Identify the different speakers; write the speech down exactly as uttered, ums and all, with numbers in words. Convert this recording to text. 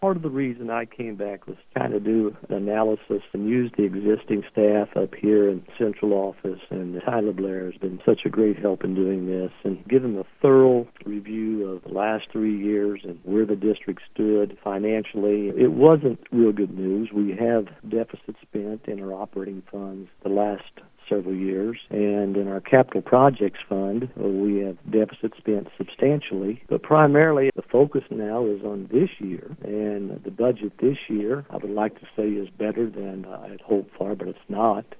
Speaker 1: Part of the reason I came back was trying to do an analysis and use the existing staff up here in the central office, and Tyler Blair has been such a great help in doing this, and give them a thorough review of the last three years and where the district stood financially. It wasn't real good news. We have deficit spent in our operating funds the last several years, and in our capital projects fund, uh, we have deficit spent substantially, but primarily the focus now is on this year, and the budget this year, I would like to say, is better than I had hoped for, but it's not.